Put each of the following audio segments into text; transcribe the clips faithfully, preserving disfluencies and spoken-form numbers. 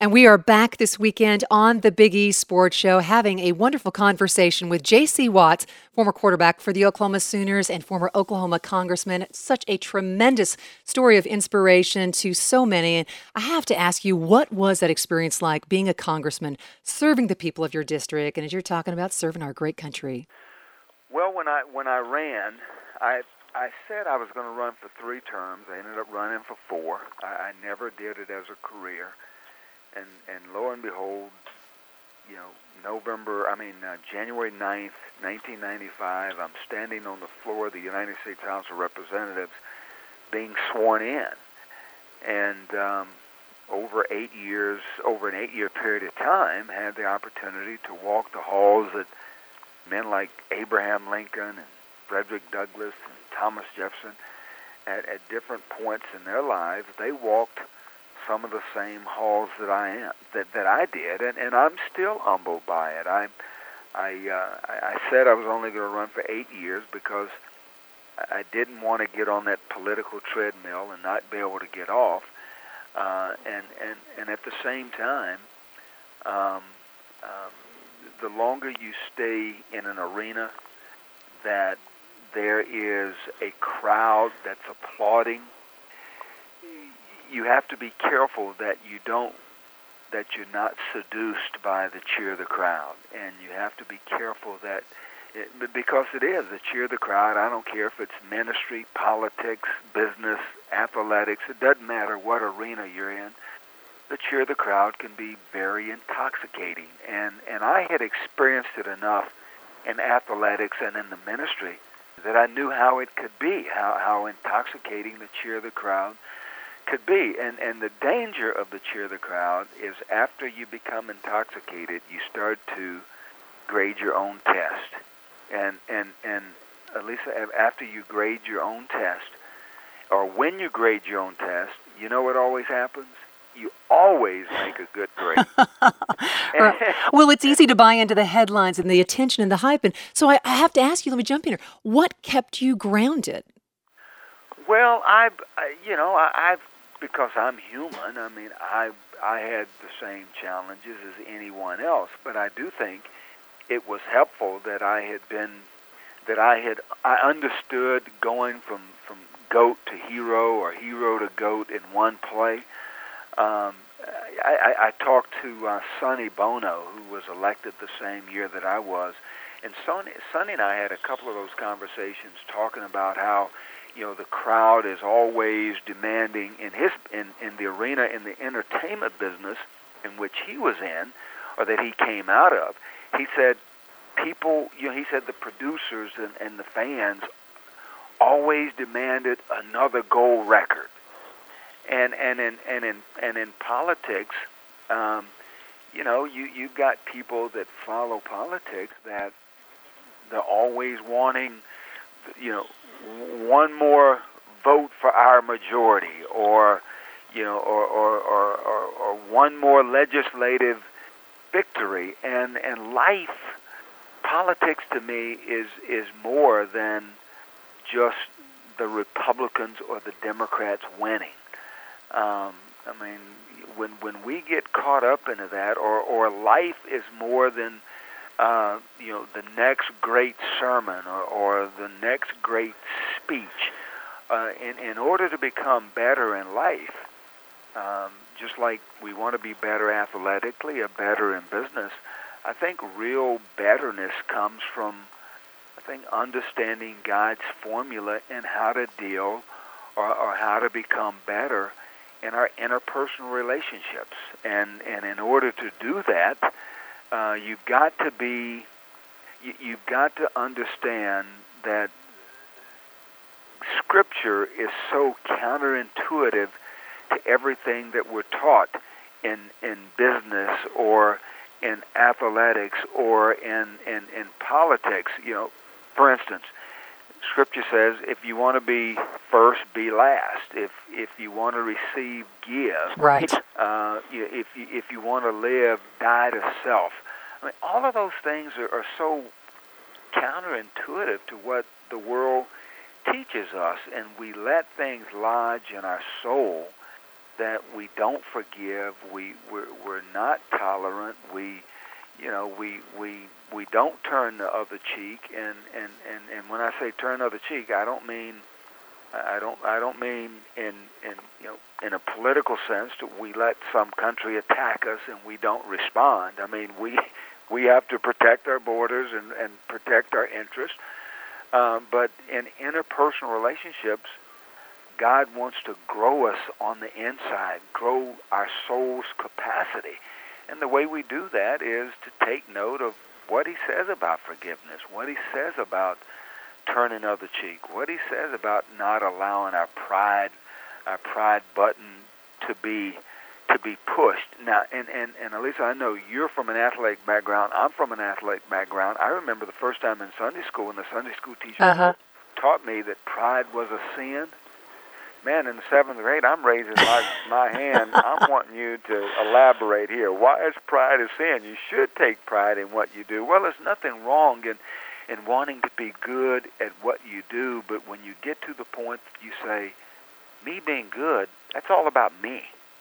And we are back this weekend on the Big E Sports Show having a wonderful conversation with J C. Watts, former quarterback for the Oklahoma Sooners and former Oklahoma congressman. Such a tremendous story of inspiration to so many. And I have to ask you, what was that experience like being a congressman, serving the people of your district, and as you're talking about serving our great country? Well, when I when I ran, I I said I was going to run for three terms. I ended up running for four. I, I never did it as a career. And, and lo and behold, you know, November, I mean, uh, January ninth, nineteen ninety-five, I'm standing on the floor of the United States House of Representatives being sworn in. And um, over eight years, over an eight-year period of time, had the opportunity to walk the halls that men like Abraham Lincoln and Frederick Douglass and Thomas Jefferson, at, at different points in their lives, they walked some of the same halls that I am, that, that I did, and, and I'm still humbled by it. I I uh, I said I was only going to run for eight years because I didn't want to get on that political treadmill and not be able to get off. Uh, and, and, and at the same time, um, um, the longer you stay in an arena that there is a crowd that's applauding, you have to be careful that you don't, that you're not seduced by the cheer of the crowd. And you have to be careful that, it, because it is the cheer of the crowd. I don't care if it's ministry, politics, business, athletics. It doesn't matter what arena you're in. The cheer of the crowd can be very intoxicating. And, and I had experienced it enough in athletics and in the ministry that I knew how it could be, how, how intoxicating the cheer of the crowd could be. And, and the danger of the cheer of the crowd is after you become intoxicated, you start to grade your own test. And, and, and at least after you grade your own test, or when you grade your own test, you know what always happens? You always make a good grade. Well, it's easy to buy into the headlines and the attention and the hype. And so I, I have to ask you, let me jump in here. What kept you grounded? Well, I, you know, I, I've, because I'm human, I mean, I, I had the same challenges as anyone else, but I do think it was helpful that I had been, that I had, I understood going from, from goat to hero or hero to goat in one play. Um, I, I, I talked to uh, Sonny Bono, who was elected the same year that I was, and Sonny, Sonny and I had a couple of those conversations talking about how, you know, the crowd is always demanding in his in, in the arena, in the entertainment business in which he was in, or that he came out of. He said people, you know, he said the producers and, and the fans always demanded another gold record. And and in and in and in politics, um, you know, you you've got people that follow politics that they're always wanting, you know, one more vote for our majority, or you know, or or, or, or, or one more legislative victory. And and life, politics to me is is more than just the Republicans or the Democrats winning. Um, I mean, when when we get caught up into that, or, or life is more than, uh, you know, the next great sermon or, or the next great speech. Uh, in, in order to become better in life, um, just like we want to be better athletically or better in business, I think real betterness comes from, I think, understanding God's formula in how to deal or, or how to become better in our interpersonal relationships. And and in order to do that, uh, you've got to be, you, you've got to understand that Scripture is so counterintuitive to everything that we're taught in in business or in athletics or in, in, in politics. You know, for instance, Scripture says, if you want to be first, be last. If if you want to receive, give. Right. Uh, you- if you, if you want to live, die to self. I mean, all of those things are, are so counterintuitive to what the world teaches us, and we let things lodge in our soul that we don't forgive. We we're, we're not tolerant. We, you know, we we we don't turn the other cheek. And, and, and, and when I say turn the other cheek, I don't mean I don't I don't mean in in you know in a political sense that we let some country attack us and we don't respond. I mean we we have to protect our borders and, and protect our interests. Um, but in interpersonal relationships, God wants to grow us on the inside, grow our soul's capacity. And the way we do that is to take note of what he says about forgiveness, what he says about turning the other cheek, what he says about not allowing our pride, our pride button to be to be pushed. Now, and, and, and Elisa, I know you're from an athletic background. I'm from an athletic background. I remember the first time in Sunday school when the Sunday school teacher uh-huh. taught me that pride was a sin. Man, in the seventh grade, I'm raising my, my hand. I'm wanting you to elaborate here. Why is pride a sin? You should take pride in what you do. Well, there's nothing wrong in, in wanting to be good at what you do, but when you get to the point that you say, me being good, that's all about me.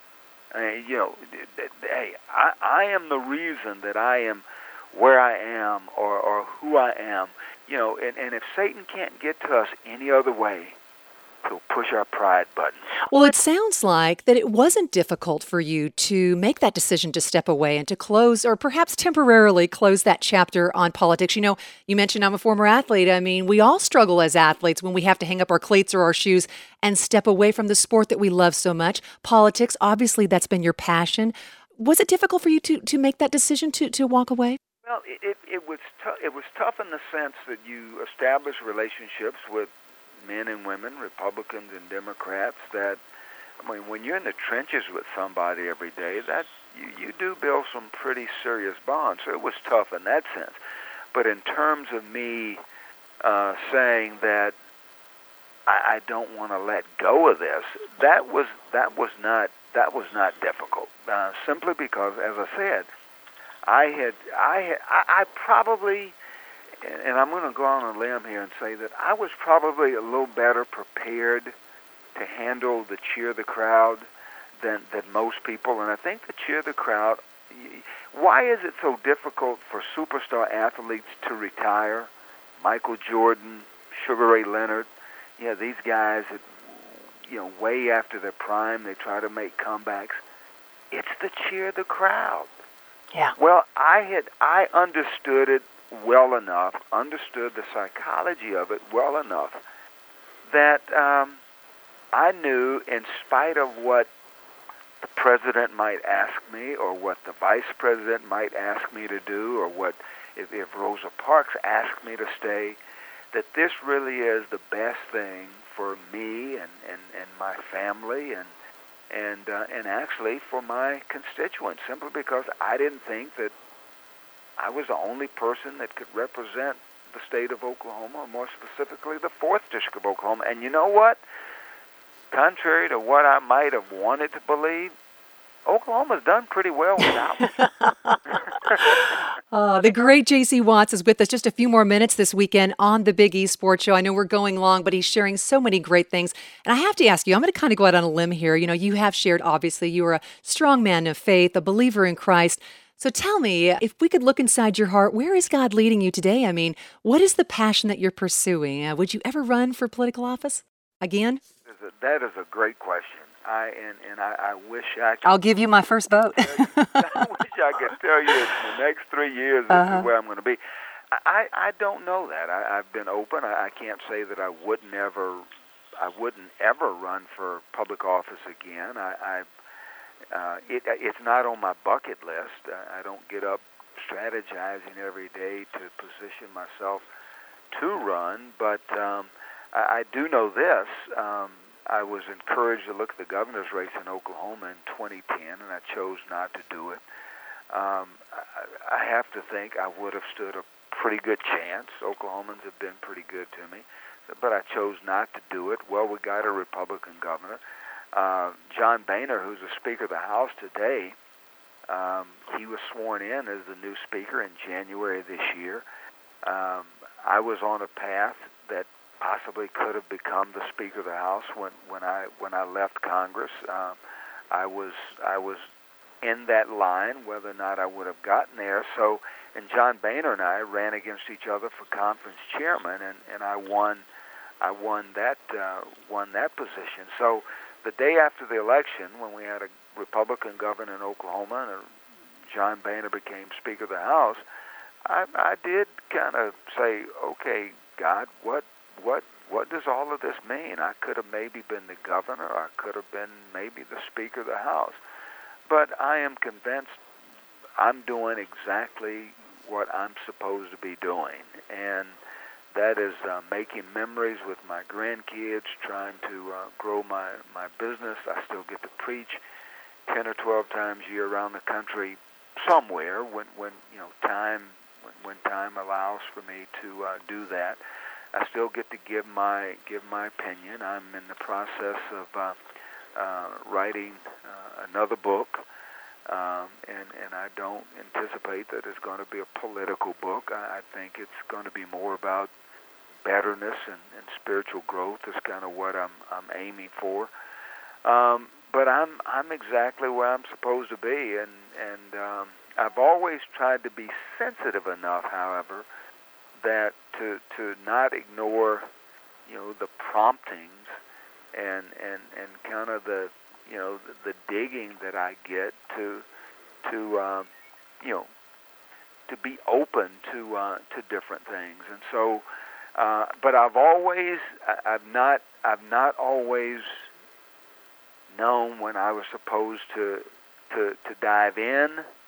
I mean, you know, hey, I, I am the reason that I am where I am or, or who I am. You know, and, and if Satan can't get to us any other way, he'll push our pride button. Well, it sounds like that it wasn't difficult for you to make that decision to step away and to close, or perhaps temporarily close that chapter on politics. You know, you mentioned I'm a former athlete. I mean, we all struggle as athletes when we have to hang up our cleats or our shoes and step away from the sport that we love so much. Politics, obviously, that's been your passion. Was it difficult for you to, to make that decision to, to walk away? Well, it, it, it was t- it was tough in the sense that you establish relationships with men and women, Republicans and Democrats, that, I mean, when you're in the trenches with somebody every day, that you, you do build some pretty serious bonds. So it was tough in that sense. But in terms of me uh, saying that I, I don't want to let go of this, that was that was not that was not difficult. Uh, simply because, as I said, I had I had I, I probably. And I'm going to go on a limb here and say that I was probably a little better prepared to handle the cheer the crowd than, than most people. And I think the cheer the crowd, why is it so difficult for superstar athletes to retire? Michael Jordan, Sugar Ray Leonard, you know, these guys that, you know, way after their prime, they try to make comebacks. It's the cheer the crowd. Yeah. Well, I had I understood it well enough, understood the psychology of it well enough, that um, I knew, in spite of what the president might ask me or what the vice president might ask me to do, or what if, if Rosa Parks asked me to stay, that this really is the best thing for me and, and, and my family and and uh, and actually for my constituents, simply because I didn't think that I was the only person that could represent the state of Oklahoma, or more specifically the fourth District of Oklahoma. And you know what? Contrary to what I might have wanted to believe, Oklahoma's done pretty well without me. uh, the great J C. Watts is with us just a few more minutes this weekend on the Big East Sports Show. I know we're going long, but he's sharing so many great things. And I have to ask you, I'm going to kind of go out on a limb here. You know, you have shared, obviously, you are a strong man of faith, a believer in Christ. So tell me, if we could look inside your heart, where is God leading you today? I mean, what is the passion that you're pursuing? Uh, would you ever run for political office again? That is a great question. I and, and I, I wish I could. I'll give you my first vote. I wish I could tell you in the next three years this uh-huh. is where I'm going to be. I, I don't know that. I, I've been open. I, I can't say that I would never, I wouldn't ever run for public office again. I. I Uh, it, it's not on my bucket list. Uh, I don't get up strategizing every day to position myself to run, but um, I, I do know this. Um, I was encouraged to look at the governor's race in Oklahoma in twenty ten, and I chose not to do it. Um, I, I have to think I would have stood a pretty good chance. Oklahomans have been pretty good to me, but I chose not to do it. Well, we got a Republican governor. Uh, John Boehner, who's the Speaker of the House today, um, he was sworn in as the new Speaker in January of this year. Um, I was on a path that possibly could have become the Speaker of the House when, when I when I left Congress. Um, I was I was in that line, whether or not I would have gotten there. So, and John Boehner and I ran against each other for conference chairman, and, and I won. I won that uh, won that position. So, the day after the election, when we had a Republican governor in Oklahoma and John Boehner became Speaker of the House, I, I did kind of say, "Okay, God, what what what does all of this mean? I could have maybe been the governor. I could have been maybe the Speaker of the House." But I am convinced I'm doing exactly what I'm supposed to be doing, and that is uh, making memories with my grandkids, trying to uh, grow my, my business. I still get to preach ten or twelve times a year around the country somewhere when, when you know time when, when time allows for me to uh, do that. I still get to give my give my opinion. I'm in the process of uh, uh, writing uh, another book, um, and and I don't anticipate that it's going to be a political book. I, I think it's going to be more about betterness and, and spiritual growth. Is kind of what I'm I'm aiming for. Um, but I'm I'm exactly where I'm supposed to be, and and um, I've always tried to be sensitive enough, however, that to to not ignore, you know, the promptings and and, and kind of the you know the, the digging that I get to to um, you know to be open to uh, to different things. And so, uh, but I've always I, I've not I've not always known when I was supposed to to to dive in,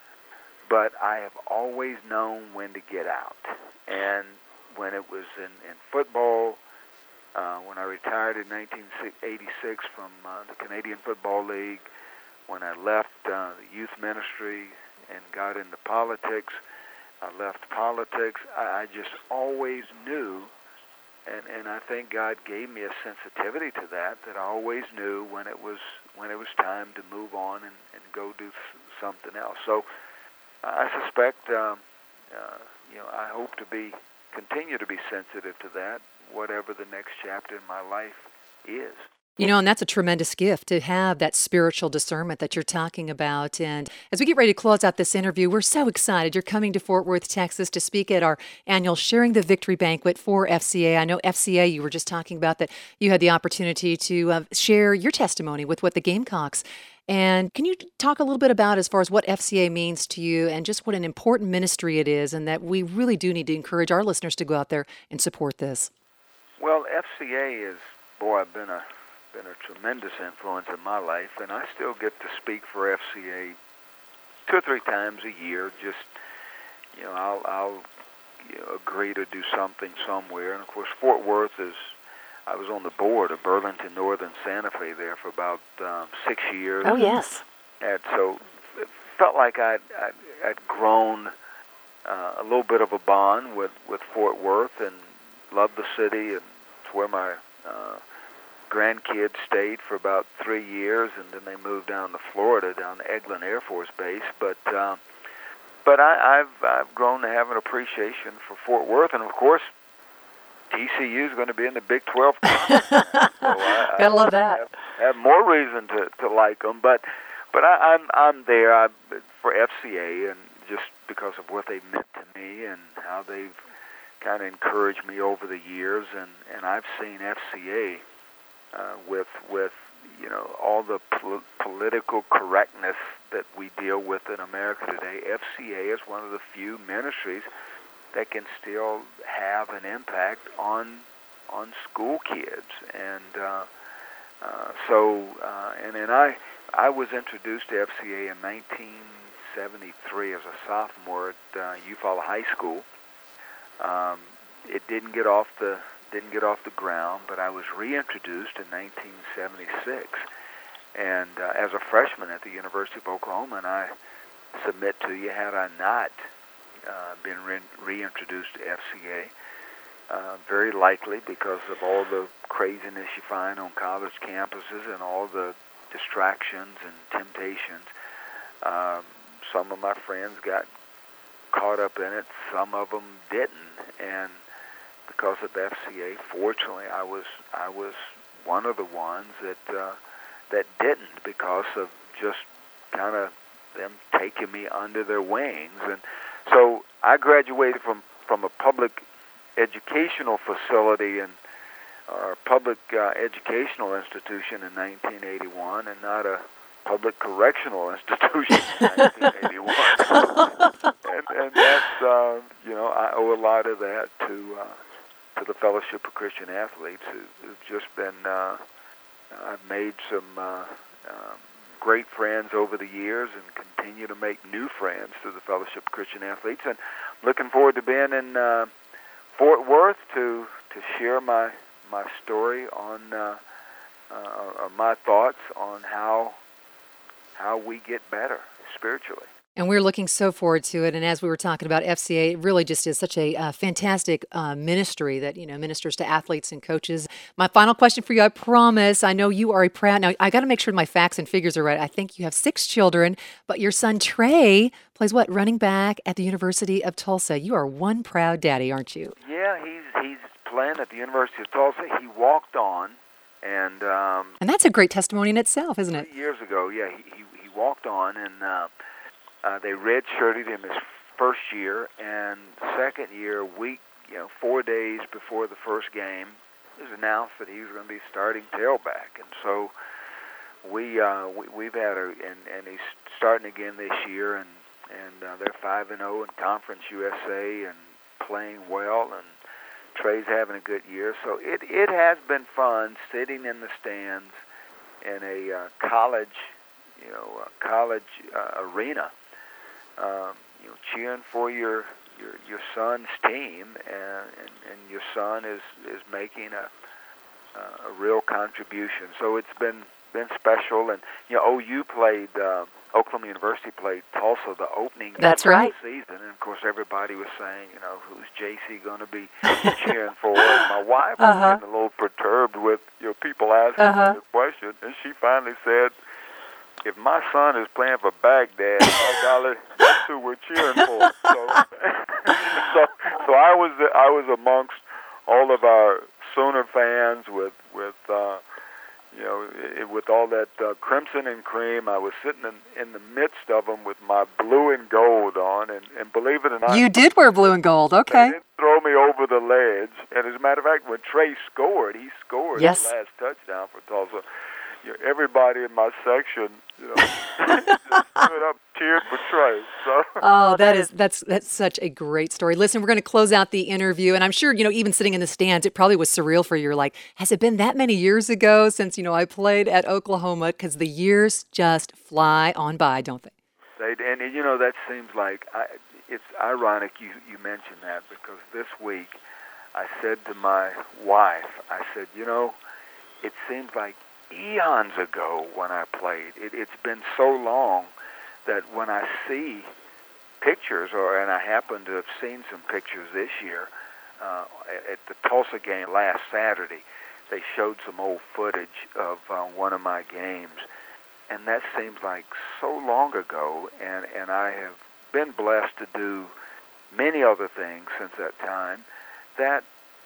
but I have always known when to get out. And when it was in, in football, uh, when I retired in nineteen eighty-six from uh, the Canadian Football League, when I left uh, the youth ministry and got into politics, I left politics. I, I just always knew, and, and I think God gave me a sensitivity to that, that I always knew when it was when it was time to move on and, and go do something else. So I suspect, um, uh, you know, I hope to be continue to be sensitive to that, whatever the next chapter in my life is. You know, and that's a tremendous gift to have that spiritual discernment that you're talking about. And as we get ready to close out this interview, we're so excited. You're coming to Fort Worth, Texas to speak at our annual Sharing the Victory Banquet for F C A. I know F C A, you were just talking about that you had the opportunity to uh, share your testimony with what the Gamecocks. And can you talk a little bit about as far as what F C A means to you and just what an important ministry it is, and that we really do need to encourage our listeners to go out there and support this? Well, F C A is, boy, I've been a been a tremendous influence in my life, and I still get to speak for F C A two or three times a year. Just, you know, I'll, I'll you know, agree to do something somewhere. And, of course, Fort Worth is, I was on the board of Burlington Northern Santa Fe there for about um, six years. Oh, yes. And so it felt like I'd, I'd, I'd grown uh, a little bit of a bond with, with Fort Worth and loved the city, and it's where my uh, grandkids stayed for about three years, and then they moved down to Florida, down to Eglin Air Force Base. But uh, but I, I've I've grown to have an appreciation for Fort Worth, and of course, T C U is going to be in the Big twelve. So I, Gotta love that. Have, have more reason to, to like them, but but I, I'm I'm there I, for F C A, and just because of what they've meant to me and how they've kind of encouraged me over the years, and, and I've seen F C A. Uh, with with you know all the pol- political correctness that we deal with in America today, F C A is one of the few ministries that can still have an impact on on school kids, and uh, uh, so uh, and then I I was introduced to F C A in nineteen seventy-three as a sophomore at uh, Eufaula High School. Um, it didn't get off the didn't get off the ground, but I was reintroduced in nineteen seventy-six, and uh, as a freshman at the University of Oklahoma, and I submit to you, had I not uh, been re- reintroduced to F C A, uh, very likely because of all the craziness you find on college campuses and all the distractions and temptations, um, some of my friends got caught up in it, some of them didn't, and because of F C A, fortunately, I was I was one of the ones that uh, that didn't, because of just kind of them taking me under their wings. And so I graduated from, from a public educational facility and or public uh, educational institution in nineteen eighty-one, and not a public correctional institution in nineteen eighty-one. and, and that's, uh, you know, I owe a lot of that to uh, to the Fellowship of Christian Athletes, who, who've just been, uh, I've made some uh, um, great friends over the years and continue to make new friends through the Fellowship of Christian Athletes. And looking forward to being in uh, Fort Worth to, to share my, my story on uh, uh, my thoughts on how how we get better spiritually. And we're looking so forward to it. And as we were talking about F C A, it really just is such a uh, fantastic uh, ministry that, you know, ministers to athletes and coaches. My final question for you, I promise, I know you are a proud, now I got to make sure my facts and figures are right. I think you have six children, but your son Trey plays what, running back at the University of Tulsa. You are one proud daddy, aren't you? Yeah, he's, he's playing at the University of Tulsa. He walked on. And um, and that's a great testimony in itself, isn't it? Years ago, yeah, he, he, he walked on, and uh, uh, they redshirted him his first year, and second year, a week, you know, four days before the first game, it was announced that he was going to be starting tailback, and so we, uh, we we've had a, and, and he's starting again this year, and and uh, they're five and zero in Conference U S A and playing well, and Trey's having a good year, so it, it has been fun sitting in the stands in a uh, college, you know, uh, college uh, arena, um, you know, cheering for your your, your son's team, and, and, and your son is, is making a uh, a real contribution. So it's been been special, and you know, O U played. Uh, Oklahoma University played Tulsa the opening That's game right. of the season, and of course everybody was saying, you know, who's J C going to be cheering for? And my wife was uh-huh. getting a little perturbed with, you know, people asking uh-huh. the question, and she finally said, "If my son is playing for Baghdad, oh golly, that's who we're cheering for." So, so, so I was I was amongst all of our Sooner fans with with. Uh, You know, it, with all that uh, crimson and cream, I was sitting in, in the midst of them with my blue and gold on, and, and believe it or not, you did wear blue and gold. Okay. They didn't throw me over the ledge. And as a matter of fact, when Trey scored, he scored yes. the last touchdown for Tulsa. You know, everybody in my section, you know, just stood up, cheered for Trey. So. Oh, that is that's that's such a great story. Listen, we're going to close out the interview, and I'm sure, you know, even sitting in the stands, it probably was surreal for you. You're like, has it been that many years ago since, you know, I played at Oklahoma? Because the years just fly on by, don't they? They and you know that seems like I, it's ironic you you mentioned that, because this week I said to my wife, I said, you know, it seems like eons ago when I played. It, it's been so long that when I see pictures, or and I happen to have seen some pictures this year uh, at the Tulsa game last Saturday, they showed some old footage of uh, one of my games, and that seems like so long ago, and, and I have been blessed to do many other things since that time, that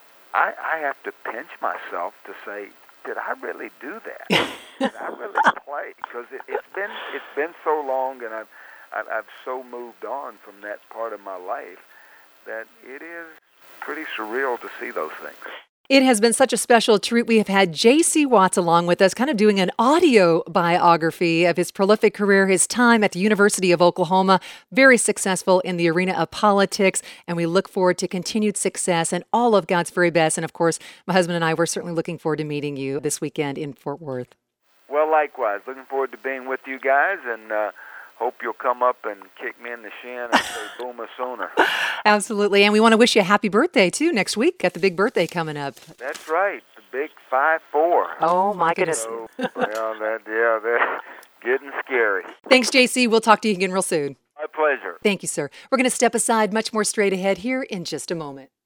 I, I have to pinch myself to say, did I really do that? Did I really play? Because it, it's been it's been so long, and I've, I've I've so moved on from that part of my life that it is pretty surreal to see those things. It has been such a special treat. We have had J C Watts along with us, kind of doing an audio biography of his prolific career, his time at the University of Oklahoma, very successful in the arena of politics, and we look forward to continued success and all of God's very best. And of course, my husband and I, we're certainly looking forward to meeting you this weekend in Fort Worth. Well, likewise. Looking forward to being with you guys, and uh, hope you'll come up and kick me in the shin and say, Boomer Sooner. Absolutely. And we want to wish you a happy birthday, too, next week at the big birthday coming up. That's right. The big five four. Oh, my goodness. So, well, that, yeah, that's getting scary. Thanks, J C. We'll talk to you again real soon. My pleasure. Thank you, sir. We're going to step aside. Much more straight ahead here in just a moment.